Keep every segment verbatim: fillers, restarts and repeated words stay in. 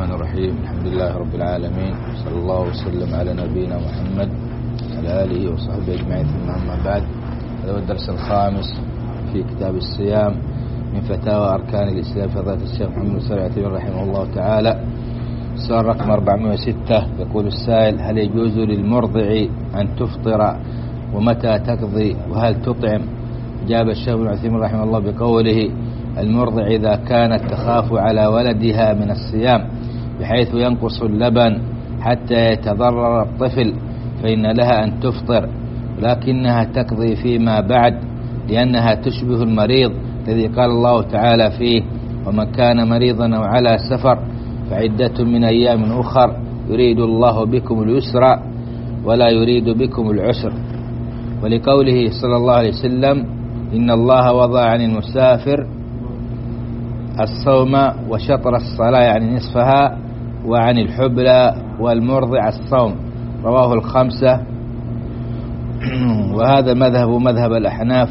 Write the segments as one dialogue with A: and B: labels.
A: الرحمن الرحيم. الحمد لله رب العالمين، صلى الله وسلم على نبينا محمد وعلى آله وصحبه أجمعين، ثم أما بعد. هذا هو الدرس الخامس في كتاب الصيام من فتاوى أركان الإسلام فضيلة الشيخ محمد بن صالح العثيمين رحمه الله تعالى. السؤال رقم أربعمائة وستة، يقول السائل: هل يجوز للمرضع أن تفطر ومتى تقضي وهل تطعم؟ جاب الشيخ بن عثيمين رحمه الله بقوله: المرضع إذا كانت تخاف على ولدها من الصيام بحيث ينقص اللبن حتى يتضرر الطفل فإن لها أن تفطر، لكنها تقضي فيما بعد لأنها تشبه المريض الذي قال الله تعالى فيه: ومن كان مريضا أو على سفر فعدة من أيام أخر يريد الله بكم اليسر ولا يريد بكم العسر. ولقوله صلى الله عليه وسلم: إن الله وضع عن المسافر الصوم وشطر الصلاة يعني نصفها، وعن الحبلى والمرضع الصوم، رواه الخمسة. وهذا المذهب مذهب الأحناف.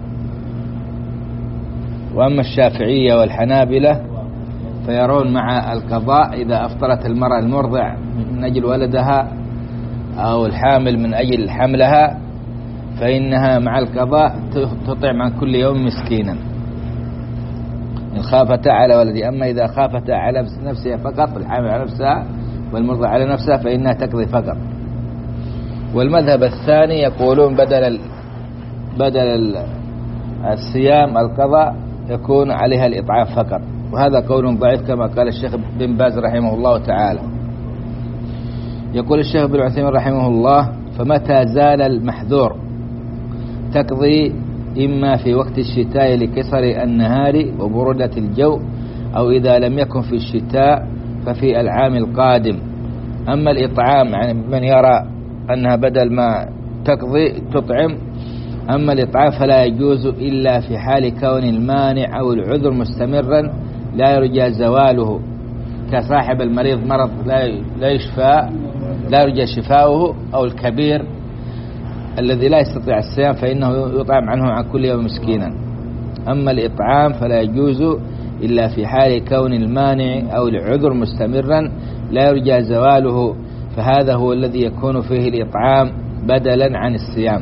A: وأما الشافعية والحنابلة فيرون مع القضاء إذا أفطرت المرأة المرضع من أجل ولدها أو الحامل من أجل حملها فإنها مع القضاء تطعم عن كل يوم مسكينا إن خافتا على ولدها. أما إذا خافتا على نفسها فقط، الحامل على نفسها والمرضع على نفسها، فإنها تقضي فقط. والمذهب الثاني يقولون بدل ال... بدل ال... الصيام القضاء يكون عليها الإطعام فقط، وهذا قول ضعيف كما قال الشيخ بن باز رحمه الله تعالى. يقول الشيخ بن عثيمين رحمه الله: فمتى زال المحذور تقضي إما في وقت الشتاء لكسر النهار وبرودة الجو، أو إذا لم يكن في الشتاء ففي العام القادم. أما الإطعام يعني من يرى أنها بدل ما تقضي تطعم، أما الإطعام فلا يجوز إلا في حال كون المانع أو العذر مستمرا لا يرجى زواله، كصاحب المريض مرض لا يشفى لا يرجى شفاؤه، أو الكبير الذي لا يستطيع الصيام فإنه يطعم عنه عن كل يوم مسكينا. أما الإطعام فلا يجوز إلا في حال كون المانع أو العذر مستمرا لا يرجى زواله، فهذا هو الذي يكون فيه الإطعام بدلا عن الصيام.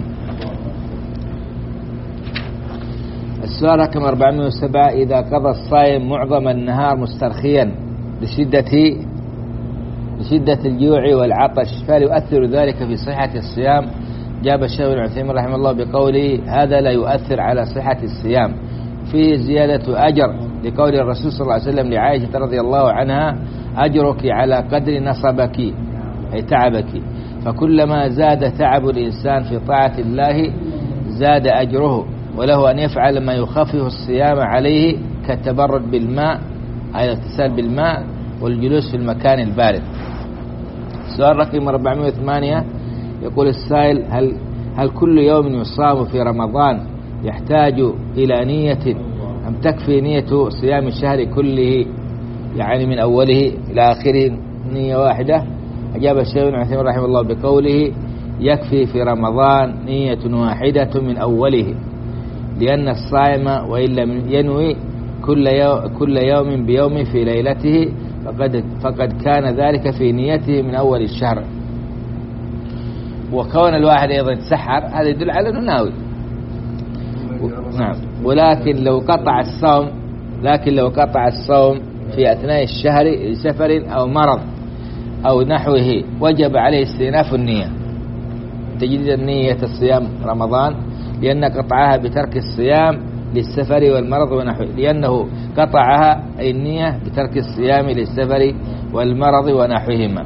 A: السؤال رقم أربعمائة وسبعة: إذا قضى الصائم معظم النهار مسترخيا لشدة لشدة الجوع والعطش فهل يؤثر ذلك في صحة الصيام؟ جاب الشيخ بن عثيمين رحمه الله بقوله: هذا لا يؤثر على صحة الصيام، فيه زيادة أجر لقول الرسول صلى الله عليه وسلم لعائشة رضي الله عنها: أجرك على قدر نصبك أي تعبك، فكلما زاد تعب الإنسان في طاعة الله زاد أجره، وله أن يفعل ما يخفف الصيام عليه كالتبرد بالماء أي الاغتسال بالماء والجلوس في المكان البارد. سؤال رقم أربعمائة وثمانية، يقول السائل: هل هل كل يوم يصام في رمضان يحتاج إلى نية أم تكفي نية صيام الشهر كله يعني من أوله إلى آخره نية واحدة؟ أجاب الشيخ بن عثيمين رحمه الله بقوله: يكفي في رمضان نية واحدة من أوله، لأن الصائم وإن لم ينوي كل يوم, كل يوم بيوم في ليلته فقد, فقد كان ذلك في نيته من أول الشهر. وكون الواحد أيضا يتسحر هذا يدل على أنه ناوي. نعم. ولكن لو قطع الصوم لكن لو قطع الصوم في أثناء الشهر لسفر أو مرض أو نحوه وجب عليه استئناف النية، تجديد النية الصيام رمضان، لأن قطعها بترك الصيام للسفر والمرض ونحوه، لأنه قطعها أي النية بترك الصيام للسفر والمرض ونحوهما.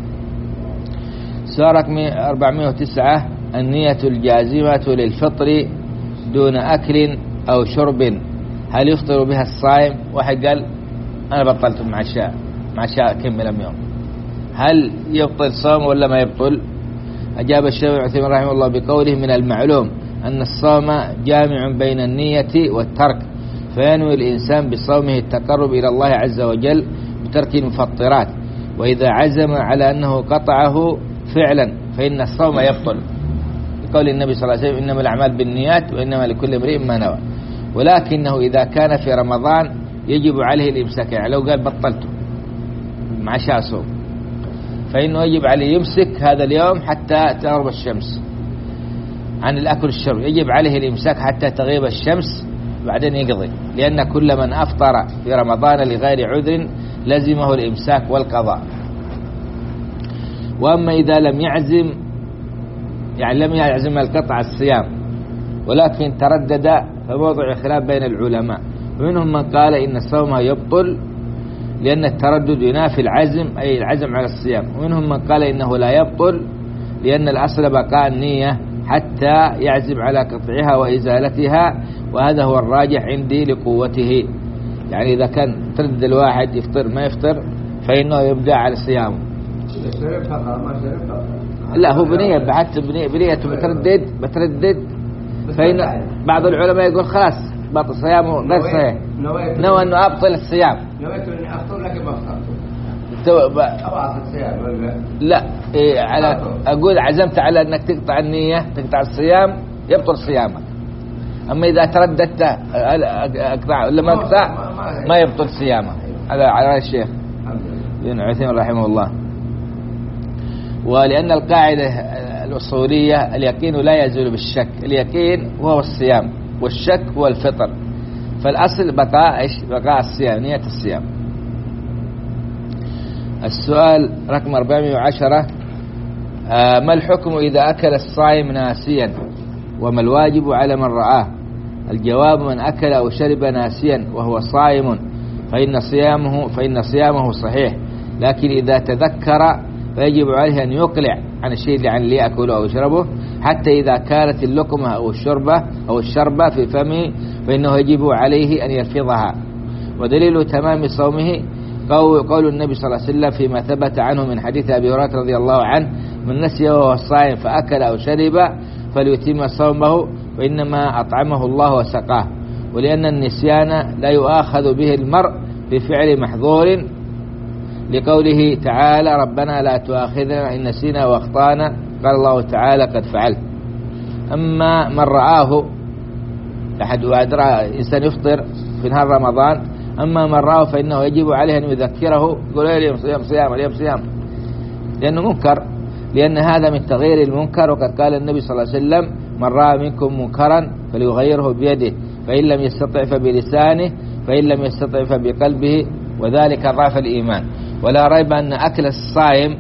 A: سؤال رقم أربعمائة وتسعة: النية الجازمة للفطر دون أكل أو شرب هل يفطر بها الصائم؟ واحد قال: أنا بطلت مع الشاء مع الشاء كمل يوم، هل يبطل صوم ولا ما يبطل؟ أجاب الشيخ بن عثيمين رحمه الله بقوله: من المعلوم أن الصوم جامع بين النية والترك، فينوي الإنسان بصومه التقرب إلى الله عز وجل بترك المفطرات، وإذا عزم على أنه قطعه فعلا فإن الصوم يبطل، بقول النبي صلى الله عليه وسلم: إنما الأعمال بالنيات وإنما لكل امرئ ما نوى. ولكنه إذا كان في رمضان يجب عليه الإمساك، يعني لو قال بطلته مع عشاء صوم، فإنه يجب عليه يمسك هذا اليوم حتى تغرب الشمس عن الأكل والشرب، يجب عليه الإمساك حتى تغيب الشمس بعدين يقضي، لأن كل من أفطر في رمضان لغير عذر لزمه الإمساك والقضاء. وأما إذا لم يعزم يعني لم يعزم القطع الصيام ولكن تردد فموضع خلاف بين العلماء، ومنهم من قال إن صومه يبطل لأن التردد ينافي العزم أي العزم على الصيام، ومنهم من قال إنه لا يبطل لأن الأصل بقاء النية حتى يعزم على قطعها وإزالتها، وهذا هو الراجح عندي لقوته. يعني إذا كان تردد الواحد يفطر ما يفطر فإنه يبدأ على صيامه. لا هو بنية بحث بنية بنية بتردد بتردد فإن بعض العلماء يقول خلاص بطل صيامه غير صحيح، نوى أنه أبطل الصيام.
B: نويت أني أفطر لكن ما أفطرت
A: ب...
B: أو أعطي الصيام ولا لا؟
A: إيه على أقول عزمت على أنك تقطع النية تقطع الصيام يبطل صيامك. أما إذا ترددت أقطع ولا ما أقطع ما يبطل صيامك. على على الشيخ ابن عثيمين رحمه الله. ولأن القاعدة الأصولية اليقين لا يزول بالشك، اليقين هو الصيام والشك هو الفطر، فالأصل بقاء إيش بقاء الصيام نية الصيام. السؤال رقم أربعمائة وعشرة آه ما الحكم إذا أكل الصائم ناسيا وما الواجب على من رآه؟ الجواب من أكل أو شرب ناسيا وهو صائم فإن صيامه فإن صيامه صحيح، لكن إذا تذكر فيجب عليه أن يقلع عن الشيء اللي عن اللي يأكله أو يشربه، حتى إذا كانت اللقمة أو الشربة أو الشربة في فمه فإنه يجب عليه أن يرفضها. ودليل تمام صومه قول النبي صلى الله عليه وسلم فيما ثبت عنه من حديث أبي هريرة رضي الله عنه من نسي وهو صائم فأكل أو شرب فليتم صومه وإنما أطعمه الله وسقاه. ولأن النسيان لا يؤاخذ به المرء بفعل محظور لقوله تعالى ربنا لا تؤاخذنا إن نسينا واخطأنا، قال الله تعالى قد فعلت. أما من رآه أحد أدرى إنسان يفطر في نهار رمضان، أما من رآه فإنه يجب عليه أن يذكره يقول اليوم صيام صيام اليوم صيام، لأنه منكر، لأن هذا من تغيير المنكر. وقد قال النبي صلى الله عليه وسلم من رأى منكم منكرا فليغيره بيده فإن لم يستطع فبلسانه فإن لم يستطع فبقلبه وذلك ضعف الإيمان. ولا ريب أن أكل الصائم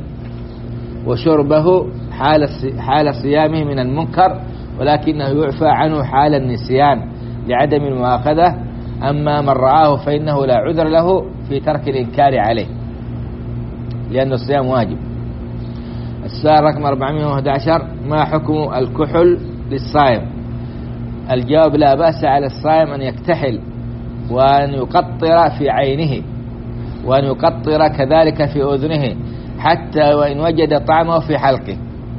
A: وشربه حال حال صيامه من المنكر، ولكنه يعفى عنه حال النسيان لعدم المؤاخذة. أما من رآه فإنه لا عذر له في ترك الإنكار عليه لأن الصيام واجب. السؤال رقم أربعمائة وأحد عشر ما حكم الكحل للصائم؟ الجواب لا بأس على الصائم أن يكتحل وأن يقطر في عينه وأن يقطر كذلك في أذنه حتى وإن وجد طعمه في حلقه،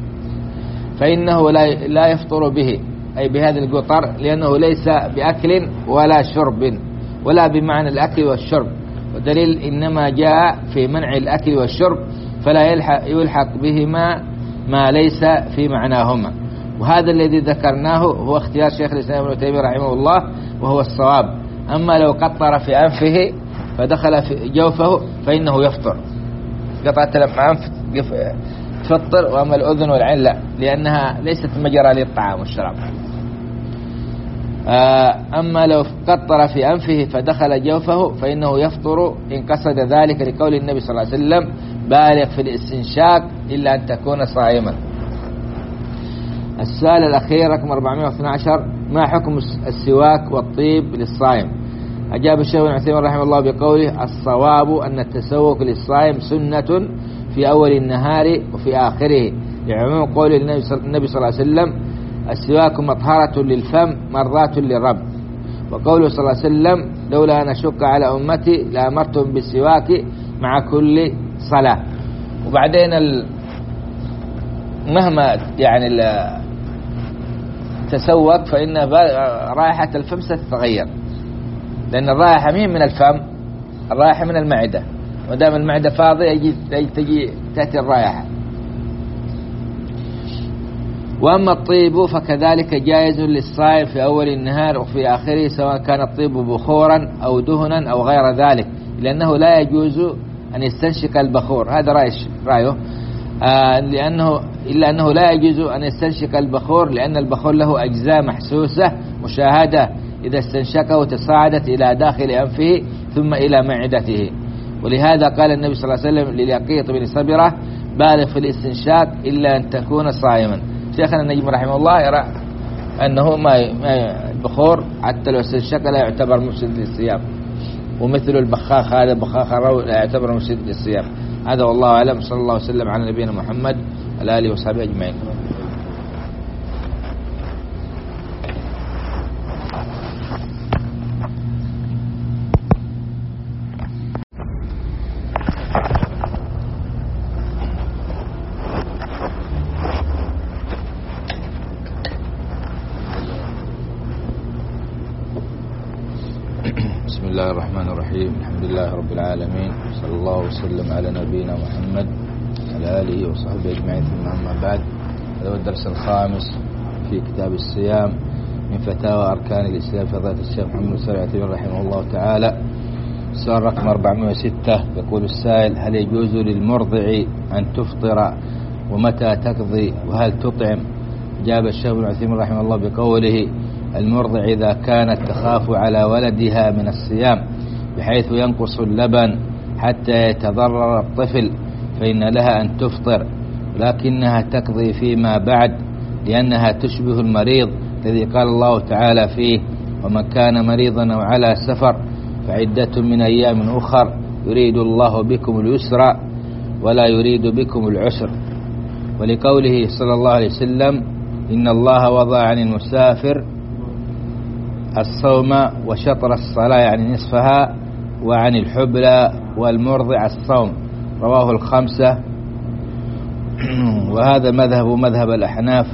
A: فإنه لا لا يفطر به أي بهذا القطر، لأنه ليس بأكل ولا شرب ولا بمعنى الأكل والشرب، ودليل إنما جاء في منع الأكل والشرب فلا يلحق, يلحق بهما ما ليس في معناهما. وهذا الذي ذكرناه هو اختيار شيخ الإسلام ابن تيمية رحمه الله وهو الصواب. أما لو قطر في أنفه فدخل في جوفه فإنه يفطر، قطعة لما أنف تفطر، وأما الأذن والعين لا، لأنها ليست مجرى للطعام والشراب. أما لو قطر في أنفه فدخل جوفه فإنه يفطر إن قصد ذلك لقول النبي صلى الله عليه وسلم بالغ في الاستنشاق إلا أن تكون صائما. السؤال الأخير رقم أربعمائة واثني عشر ما حكم السواك والطيب للصائم؟ أجاب الشيخ ابن عثيمين رحمه الله بقوله الصواب أن التسوك للصائم سنة في أول النهار وفي آخره، لعموم قول النبي صلى الله عليه وسلم السواك مطهرة للفم مرضاة للرب، وقوله صلى الله عليه وسلم لولا أن أشك على أمتي لأمرتهم بالسواك مع كل صلاة. وبعدين ال... مهما يعني تسوك فإن رائحة الفم ستتغير، لأن الرائحة مين من الفم؟ الرائحة من المعدة، ودام المعدة فاضية يجي تجي تأتي الرائحة. وأما الطيب فكذلك جائز للصائم في أول النهار وفي آخره، سواء كان الطيب بخورا أو دهنا أو غير ذلك، لأنه لا يجوز أن يستنشق البخور، هذا رأي رأيه آه لأنه إلا أنه لا يجوز أن يستنشق البخور، لأن البخور له أجزاء محسوسة مشاهدة، إذا استنشقه تصاعدت إلى داخل أنفه ثم إلى معدته. ولهذا قال النبي صلى الله عليه وسلم لليقيط بن صبرة: بالغ في الاستنشاق إلا أن تكون صائما. شيخنا النجم رحمه الله يرى أنه ما البخور حتى لو استنشق لا يعتبر مفسد للصيام، ومثل البخاخ هذا بخاخ الروح لا يعتبر مفسد للصيام. هذا والله أعلم. صلى الله وسلم على نبينا محمد وعلى آله وصحبه أجمعين. بسم الله الرحمن الرحيم. الحمد لله رب العالمين، صلى الله وسلم على نبينا محمد وعلى آله وصحبه أجمعين. ثم أما بعد، هذا هو الدرس الخامس في كتاب الصيام من فتاوى أركان الإسلام فضيلة الشيخ محمد بن صالح العثيمين رحمه الله تعالى. السؤال رقم أربعمائة وستة، يقول السائل: هل يجوز للمرضع أن تفطر ومتى تقضي وهل تطعم؟ جاب الشيخ ابن عثيمين رحمه الله بقوله: المرضع إذا كانت تخاف على ولدها من الصيام بحيث ينقص اللبن حتى يتضرر الطفل فإن لها أن تفطر، ولكنها تقضي فيما بعد لأنها تشبه المريض الذي قال الله تعالى فيه: ومن كان مريضا أو على سفر فعدة من أيام أخر يريد الله بكم اليسر ولا يريد بكم العسر. ولقوله صلى الله عليه وسلم: إن الله وضع عن المسافر الصوم وشطر الصلاة يعني نصفها، وعن الحبلى والمرضع الصوم. رواه الخمسة. وهذا مذهب مذهب الأحناف.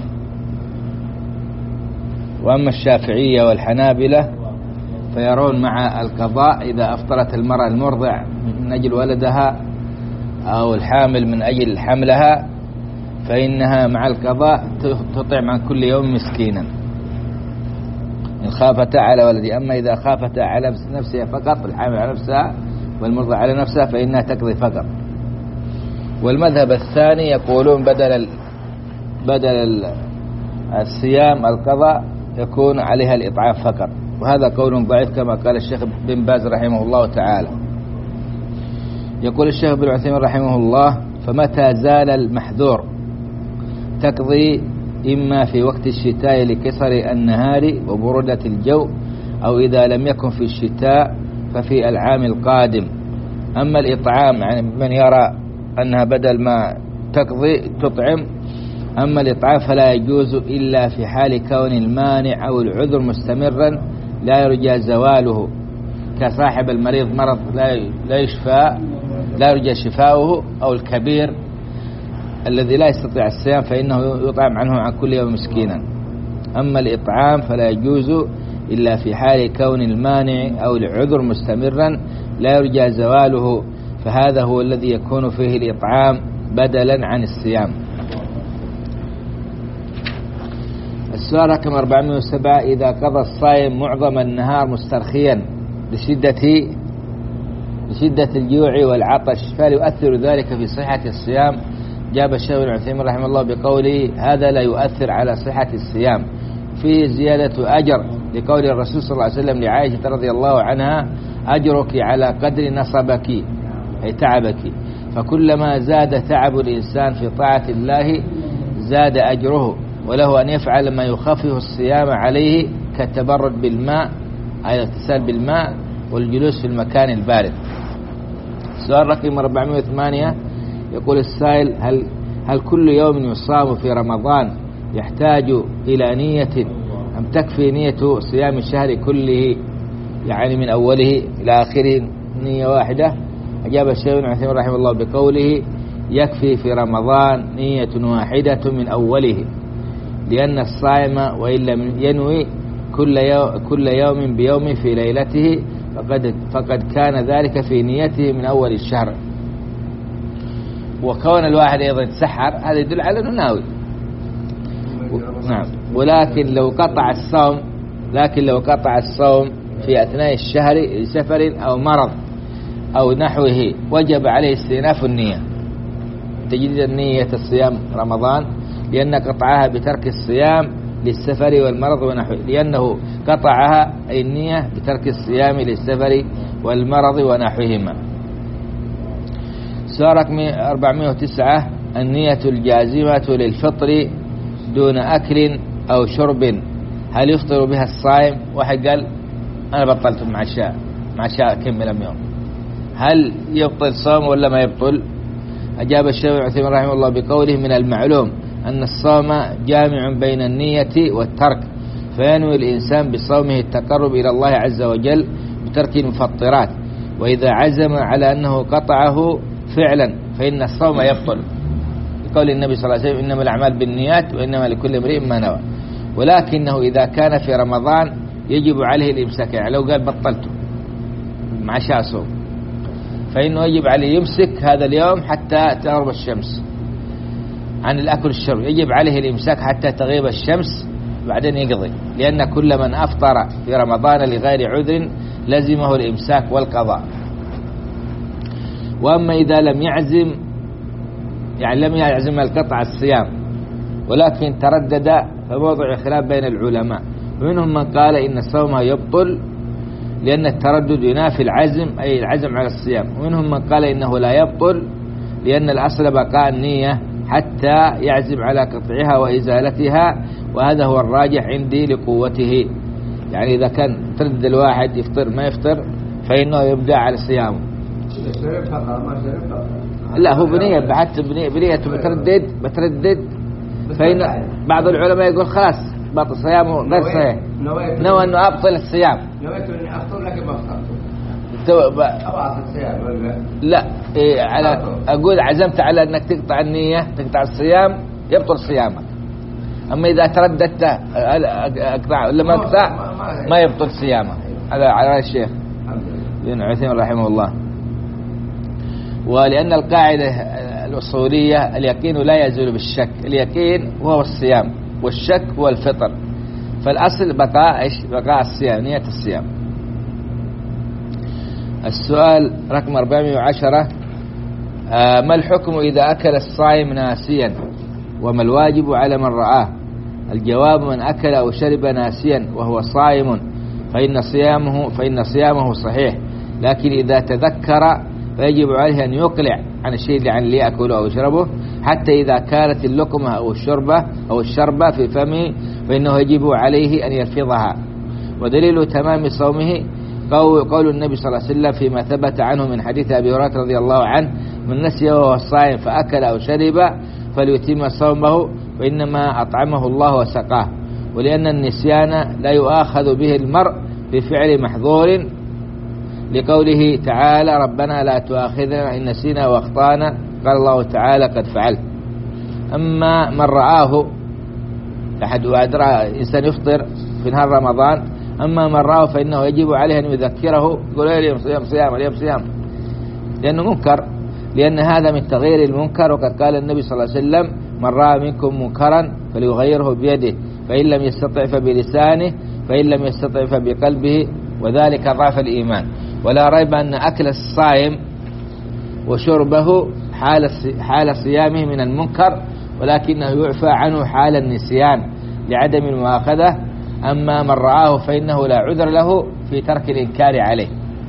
A: وأما الشافعية والحنابلة فيرون مع القضاء إذا أفطرت المرأة المرضع من أجل ولدها أو الحامل من أجل حملها، فإنها مع القضاء تطعم عن كل يوم مسكينا إن خافتا على ولدها. أما إذا خافتا على نفسها فقط، الحامل على نفسها والمرضع على نفسها، فإنها تقضي فقط. والمذهب الثاني يقولون بدل ال... بدل الصيام القضاء يكون عليها الإطعام فقط، وهذا قول ضعيف كما قال الشيخ بن باز رحمه الله تعالى. يقول الشيخ بن عثيمين رحمه الله: فمتى زال المحذور تقضي إما في وقت الشتاء لكسر النهار وبرودة الجو، أو إذا لم يكن في الشتاء ففي العام القادم. أما الإطعام يعني من يرى أنها بدل ما تقضي تطعم، أما الإطعام فلا يجوز إلا في حال كون المانع أو العذر مستمرا لا يرجى زواله، كصاحب المريض مرض لا يشفى لا يرجى شفاؤه، أو الكبير الذي لا يستطيع الصيام فإنه يطعم عنه عن كل يوم مسكينا. أما الإطعام فلا يجوز إلا في حال كون المانع أو العذر مستمرا لا يرجى زواله، فهذا هو الذي يكون فيه الإطعام بدلا عن الصيام. السؤال رقم أربعمائة وسبعة: إذا قضى الصائم معظم النهار مسترخيا لشدة لشدة الجوع والعطش فهل يؤثر ذلك في صحة الصيام؟ جاب الشيخ ابن عثيمين رحمه الله بقوله: هذا لا يؤثر على صحة الصيام، فيه زيادة أجر، لقول الرسول صلى الله عليه وسلم لعائشة رضي الله عنها: أجرك على قدر نصبك أي تعبك، فكلما زاد تعب الإنسان في طاعة الله زاد أجره، وله أن يفعل ما يخفف الصيام عليه كالتبرد بالماء أي الاغتسال بالماء والجلوس في المكان البارد. سؤال رقم أربعمائة وثمانية يقول السائل: هل هل كل يوم يصام في رمضان يحتاج إلى نية أم تكفي نية صيام الشهر كله يعني من أوله إلى آخره نية واحدة؟ أجاب الشيخ ابن عثيمين رحمه الله بقوله: يكفي في رمضان نية واحدة من أوله، لأن الصائم وإن لم ينوي كل يوم, كل يوم بيوم في ليلته فقد, فقد كان ذلك في نيته من أول الشهر. وكون الواحد أيضا يتسحر هذا يدل على أنه ناوي. نعم. ولكن لو قطع الصوم لكن لو قطع الصوم في أثناء الشهر لسفر أو مرض أو نحوه وجب عليه استئناف النية، تجديد النية الصيام رمضان، لأن قطعها بترك الصيام للسفر والمرض ونحوه، لأنه قطعها أي النية بترك الصيام للسفر والمرض ونحوهما. سؤال رقم أربعمائة وتسعة: النية الجازمة للفطر دون أكل أو شرب هل يفطر بها الصائم؟ واحد قال أنا بطلت مع الشاء مع الشاء كمل يوم، هل يبطل صوم ولا ما يبطل؟ أجاب الشيخ ابن عثيمين رحمه الله بقوله: من المعلوم أن الصوم جامع بين النية والترك، فينوي الإنسان بصومه التقرب إلى الله عز وجل بترك المفطرات، وإذا عزم على أنه قطعه فعلا فإن الصوم يبطل، بقول النبي صلى الله عليه وسلم: إنما الأعمال بالنيات وإنما لكل امرئ ما نوى. ولكنه إذا كان في رمضان يجب عليه الإمساك، يعني لو قال بطلته مع شاء صوم فإنه يجب عليه يمسك هذا اليوم حتى تغرب الشمس عن الأكل والشرب، يجب عليه الإمساك حتى تغيب الشمس بعدين يقضي، لأن كل من أفطر في رمضان لغير عذر لزمه الإمساك والقضاء. وأما إذا لم يعزم، يعني لم يعزم القطع الصيام ولكن تردد، فموضع خلاف بين العلماء، ومنهم من قال إن الصوم يبطل لأن التردد ينافي العزم أي العزم على الصيام، ومنهم من قال إنه لا يبطل لأن الأصل بقاء النية حتى يعزم على قطعها وإزالتها، وهذا هو الراجح عندي لقوته. يعني إذا كان تردد الواحد يفطر ما يفطر فإنه يبدأ على صيامه. لا هو بنية بحث بنية بنية بتردد بتردد فإن بعض العلماء يقول خلاص باطل صيامه غير صحيح، نوى أنه أبطل الصيام.
B: نويت أني أفطر لكن ما أفطرت
A: أبعث الصيام ولا لا؟ إيه على أقول عزمت على أنك تقطع النية تقطع الصيام يبطل صيامك. أما إذا ترددت أقطع ولا ما أقطع ما يبطل صيامك. هذا على الشيخ ابن عثيمين رحمه الله. ولأن القاعدة الأصولية اليقين لا يزول بالشك، اليقين هو الصيام والشك هو الفطر، فالأصل بقاء إيش؟ بقاء الصيام، نية الصيام. السؤال رقم أربعمائة وعشرة: آه ما الحكم إذا أكل الصائم ناسيا وما الواجب على من رآه؟ الجواب: من أكل أو شرب ناسيا وهو صائم فإن صيامه فإن صيامه صحيح، لكن إذا تذكر فيجب عليه أن يقلع عن الشيء اللي عن اللي يأكله أو يشربه، حتى إذا كانت اللقمة أو الشربة أو الشربة في فمه فإنه يجب عليه أن يلفظها. ودليل تمام صومه قول النبي صلى الله عليه وسلم فيما ثبت عنه من حديث أبي هريرة رضي الله عنه: من نسي وهو صائم فأكل أو شرب فليتم صومه وإنما أطعمه الله وسقاه. ولأن النسيان لا يؤاخذ به المرء بفعل محظور، لقوله تعالى: ربنا لا تؤاخذنا إن نسينا واخطأنا، قال الله تعالى: قد فعلت. أما من رآه أحد أدرى إنسان يفطر في نهار رمضان، أما من رآه فإنه يجب عليه أن يذكره، يقول اليوم صيام صيام اليوم صيام، لأنه منكر، لأن هذا من تغيير المنكر. وقد قال النبي صلى الله عليه وسلم: من رأى منكم منكرا فليغيره بيده، فإن لم يستطع فبلسانه، فإن لم يستطع فبقلبه، وذلك ضعف الإيمان. ولا ريب أن أكل الصائم وشربه حال حال صيامه من المنكر، ولكنه يعفى عنه حال النسيان لعدم المؤاخذة. أما من رآه فإنه لا عذر له في ترك الإنكار عليه،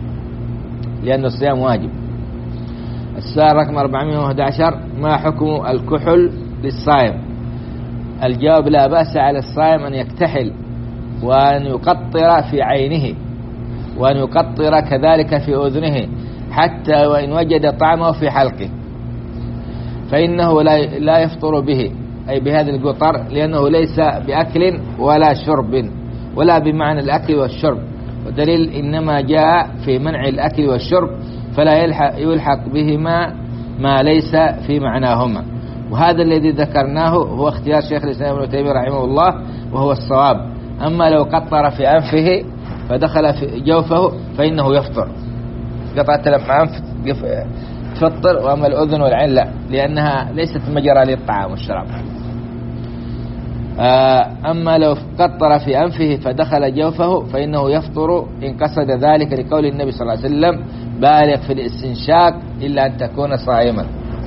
A: لأن الصيام واجب. السؤال رقم أربعمائة وأحد عشر: ما حكم الكحل للصائم؟ الجواب: لا بأس على الصائم أن يكتحل وأن يقطر في عينه وأن يقطر كذلك في أذنه، حتى وإن وجد طعمه في حلقه فإنه لا يفطر به، أي بهذا القطر، لأنه ليس بأكل ولا شرب ولا بمعنى الأكل والشرب، ودليل إنما جاء في منع الأكل والشرب، فلا يلحق, يلحق بهما ما ليس في معناهما. وهذا الذي ذكرناه هو اختيار شيخ الإسلام ابن تيمية رحمه الله وهو الصواب. أما لو قطر في أنفه فدخل في جوفه فإنه يفطر، قطعة لما أنف تفطر، وأما الأذن والعين لا، لأنها ليست مجرى للطعام والشراب. أما لو قطر في أنفه فدخل جوفه فإنه يفطر إن قصد ذلك، لقول النبي صلى الله عليه وسلم: بالغ في الاستنشاق إلا أن تكون صائما.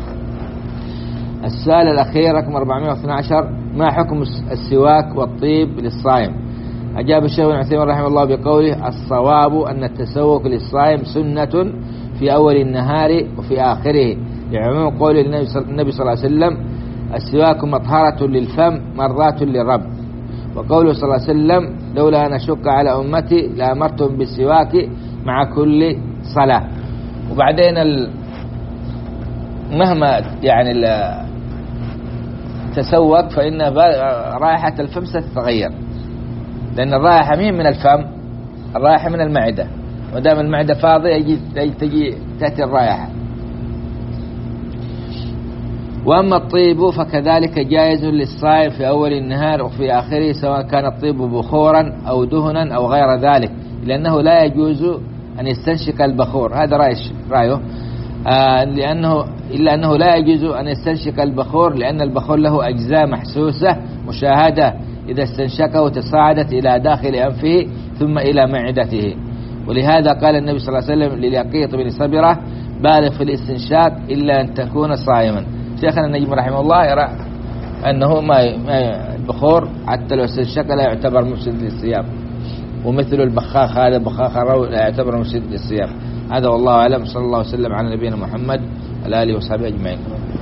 A: السؤال الأخير رقم أربعمائة واثني عشر: ما حكم السواك والطيب للصائم؟ أجاب الشيخ ابن عثيمين رحمه الله بقوله: الصواب أن التسوك للصائم سنة في أول النهار وفي آخره، لعموم قول النبي صلى الله عليه وسلم: السواك مطهرة للفم مرضاة للرب. وقوله صلى الله عليه وسلم: لولا أن أشق على أمتي لأمرتهم بالسواك مع كل صلاة. وبعدين ال... مهما يعني تسوق فإن رائحة الفم ستتغير، لأن الرائحة مين من الفم؟ الرائحة من المعدة، ودام المعدة فاضية يجي تجي تأتي الرائحة. وأما الطيب فكذلك جائز للصائم في أول النهار وفي آخره، سواء كان الطيب بخورا أو دهنا أو غير ذلك، لأنه لا يجوز أن يستنشق البخور. هذا رأيه، آه لأنه إلا أنه لا يجوز أن يستنشق البخور، لأن البخور له أجزاء محسوسة مشاهدة، إذا استنشقه تصاعدت إلى داخل أنفه ثم إلى معدته. ولهذا قال النبي صلى الله عليه وسلم لليقيط بن صبرة: بالغ في الاستنشاق إلا أن تكون صائما. شيخنا النجم رحمه الله يرى أنه ما البخور حتى لو استنشق لا يعتبر مفسد للصيام، ومثل البخاخ هذا بخاخ الروح لا يعتبر مفسد للصيام. هذا والله أعلم. صلى الله وسلم على نبينا محمد وعلى آله وصحبه أجمعين.